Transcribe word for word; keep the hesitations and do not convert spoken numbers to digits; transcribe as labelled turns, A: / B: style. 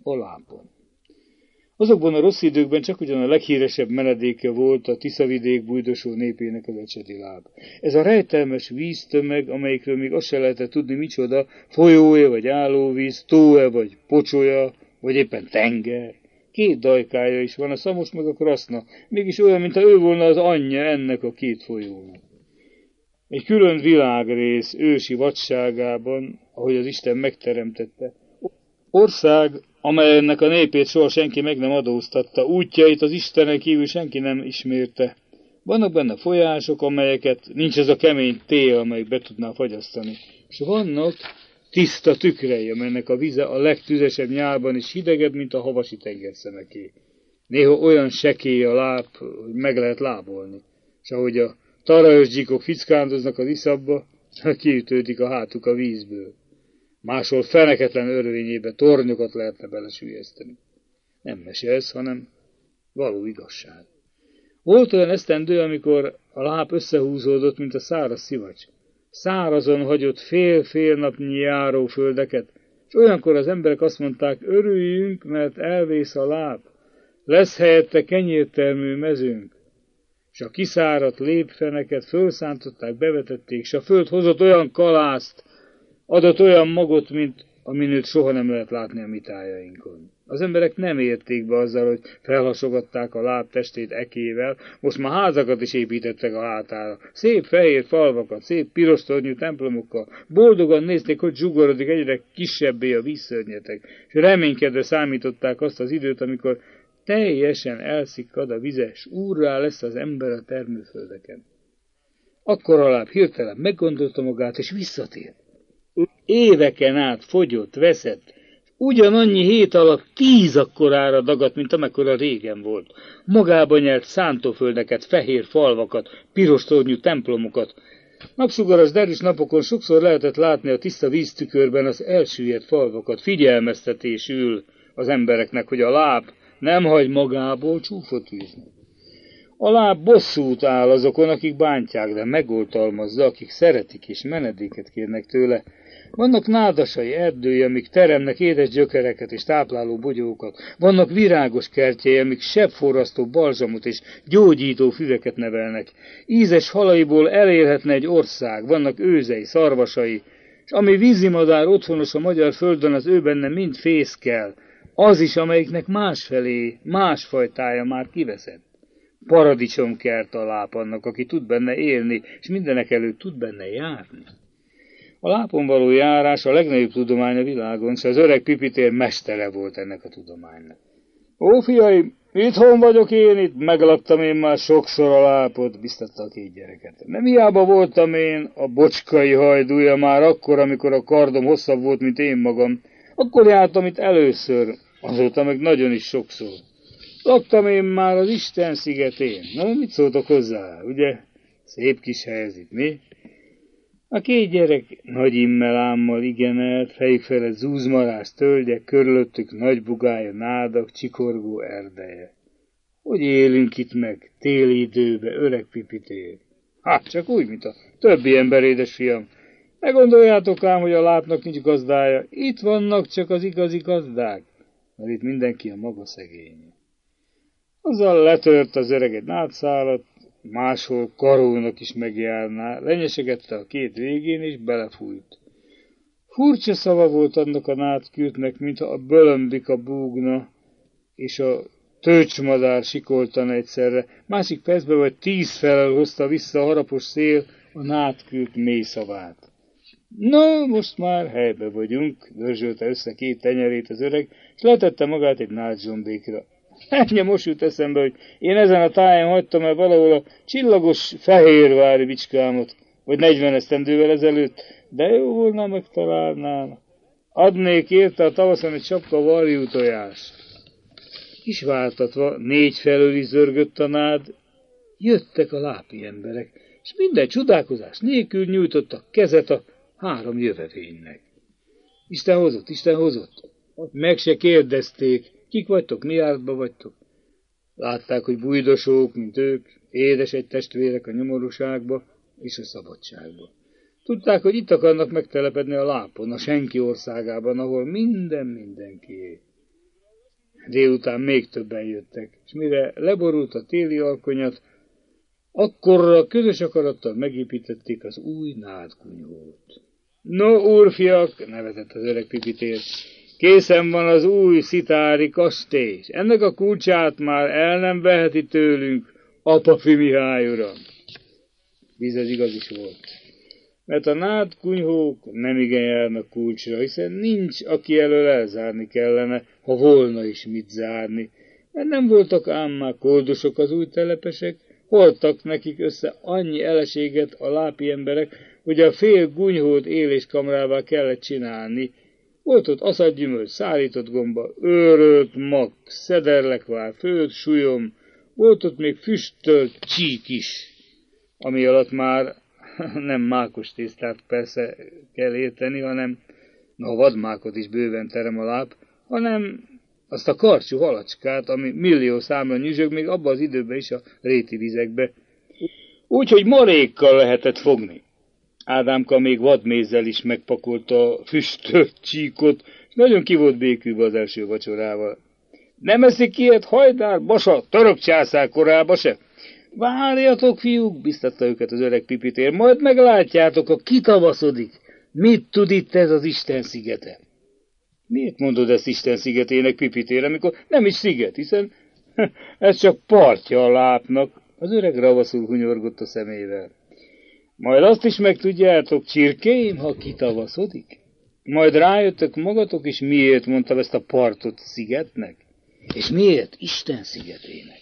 A: A lápon. Azokban a rossz időkben csak ugyan a leghíresebb menedéke volt a Tiszavidék bújdosó népének az Ecsedi láb. Ez a rejtelmes víztömeg, amelyikről még azt se lehetett tudni micsoda, folyója vagy állóvíz, tó-e vagy pocsolya, vagy éppen tenger. Két dajkája is van, a Szamos meg a Kraszna, mégis olyan, mintha ő volna az anyja ennek a két folyónak. Egy külön világrész ősi vadságában, ahogy az Isten megteremtette. Ország, amelynek a népét soha senki meg nem adóztatta, útjait az Istenen kívül senki nem ismerte. Vannak benne folyások, amelyeket nincs ez a kemény tél, amelyik be tudná fagyasztani. És vannak tiszta tükrei, amelynek a vize a legtüzesebb nyárban is hidegebb, mint a havasi tengerszemeké. Néha olyan sekély a láb, hogy meg lehet lábolni. És ahogy a tarajos gyíkok fickándoznak az iszapba, kiütődik a hátuk a vízből. Máshol feneketlen örvényébe tornyokat lehetne belesüllyeszteni. Nem mese ez, hanem való igazság. Volt olyan esztendő, amikor a láb összehúzódott, mint a száraz szivacs. Szárazon hagyott fél-fél napnyi járóföldeket, és olyankor az emberek azt mondták, örüljünk, mert elvész a láb, lesz helyette kenyértermő mezőnk. És a kiszáradt lépfeneket fölszántották, bevetették, és a föld hozott olyan kalászt, adott olyan magot, mint amin őt soha nem lehet látni a mi tájainkon. Az emberek nem érték be azzal, hogy felhasogatták a láb testét ekével, most már házakat is építettek a hátára. Szép fehér falvakat, szép piros tornyú templomokkal. Boldogan nézték, hogy zsugorodik egyre kisebbé a vízszörnyetek, és reménykedve számították azt az időt, amikor teljesen elszikkad a vize, s úrrá lesz az ember a termőföldeken. Akkor a láb hirtelen meggondolta magát, és visszatért. Éveken át fogyott, veszett, ugyanannyi hét alatt tíz akkorára dagadt, mint amekkora régen volt. Magában nyert szántóföldeket, fehér falvakat, piros tornyú templomokat. Napsugaras derűs napokon sokszor lehetett látni a tiszta víztükörben az elsüllyedt falvakat, figyelmeztetésül az embereknek, hogy a láb nem hagy magából csúfot űzni. A láb bosszút áll azokon, akik bántják, de megoltalmazza, akik szeretik és menedéket kérnek tőle. Vannak nádasai, erdői, amik teremnek édes gyökereket és tápláló bogyókat. Vannak virágos kertjei, amik sebforrasztó balzsamot és gyógyító füveket nevelnek. Ízes halaiból elérhetne egy ország, vannak őzei, szarvasai, és ami vízimadár otthonos a magyar földön, az ő benne mind fészkel, az is, amelyiknek másfelé, másfajtája már kiveszett. Paradicsomkert a láb annak, aki tud benne élni, és mindenek előtt tud benne járni. A lápon való járás a legnagyobb tudomány a világon, és az öreg Pipitér mestere volt ennek a tudománynak. Ó, fiaim, itthon vagyok én itt, meglaktam én már sokszor a lápot, biztatta a két gyereket. Nem hiába voltam én a bocskai hajdúja már akkor, amikor a kardom hosszabb volt, mint én magam. Akkor jártam itt először, azóta meg nagyon is sokszor. Laktam én már az Isten szigetén. Na, mit szóltok hozzá, ugye? Szép kis hely ez itt, mi? A két gyerek nagy immelámmal igenelt, fejük felett zúzmarás tölgyek, körülöttük nagy bugája, nádak, csikorgó erdeje. Hogy élünk itt meg, téli időbe, öreg Pipitér? Hát, csak úgy, mint a többi ember, édes fiam. Ne gondoljátok ám, hogy a lápnak nincs gazdája. Itt vannak csak az igazi gazdák, mert itt mindenki a maga szegénye. Azzal letört az öreg egy nádszálat, máshol karónak is megjárná, lenyesegette a két végén, és belefújt. Furcsa szava volt annak a nádkürtnek, mintha a bölömbika búgna, és a tőcsmadár sikoltana egyszerre. Másik percben vagy tíz felel hozta vissza a harapos szél a nádkürt mély szavát. No, most már helybe vagyunk, dörzsölte össze két tenyerét az öreg, és letette magát egy nádzsombékra. Ennyi most jut eszembe, hogy én ezen a táján hagytam el valahol a csillagos fehérvári bicskámot, vagy negyven esztendővel ezelőtt, de jó volna megtalálnám. Adnék érte a tavaszon egy sapka varjú tojást. Kisváltatva négy felől is zörgött a nád, jöttek a lápi emberek, és minden csodálkozás nélkül nyújtottak kezet a három jövevénynek. Isten hozott, Isten hozott. Meg se kérdezték, kik vagytok, mi ártba vagytok. Látták, hogy bújdosók, mint ők, édes egy testvérek a nyomorúságba és a szabadságba. Tudták, hogy itt akarnak megtelepedni a lápon, a senki országában, ahol minden mindenkié. Délután még többen jöttek, és mire leborult a téli alkonyat, akkorra közös akarattal megépítették az új nádkunyhót. No, úrfiak, nevetett az öreg Pipitér, készen van az új szitári kastély, és ennek a kulcsát már el nem veheti tőlünk Apafi Mihály uram. Bizony igaz is volt, mert a nádkunyhók nem igen járnak kulcsra, hiszen nincs, aki elől elzárni kellene, ha volna is mit zárni, mert nem voltak ám már koldusok az új telepesek, holtak nekik össze annyi eleséget a lápi emberek, hogy a fél gunyhót éléskamrává kellett csinálni. Volt ott aszadgyümölcs, szárított gomba, őrölt mak, szederlekvár, főtt súlyom, volt ott még füstölt csík is, ami alatt már nem mákos tésztát persze kell érteni, hanem, na a vadmákot is bőven terem a láp, hanem azt a karcsú halacskát, ami millió számra nyüzsög még abban az időben is a réti vizekbe. Úgyhogy marékkal lehetett fogni. Ádámka még vadmézzel is megpakolta a füstölt csíkot, és nagyon ki volt békülve az első vacsorával. Nem eszik ilyet, hajdár, basa, török császár korába se? Várjatok, fiúk, biztatta őket az öreg Pipitér, majd meglátjátok, a kitavaszodik. Mit tud itt ez az Isten szigete? Miért mondod ezt Isten szigetének, Pipitér, amikor nem is sziget, hiszen ez csak partja a lápnak? Az öreg ravaszul hunyorgott a szemével. Majd azt is megtudjátok, csirkéim, ha kitavaszodik? Majd rájöttök magatok is, miért mondtam ezt a partot szigetnek? És miért Isten szigetének?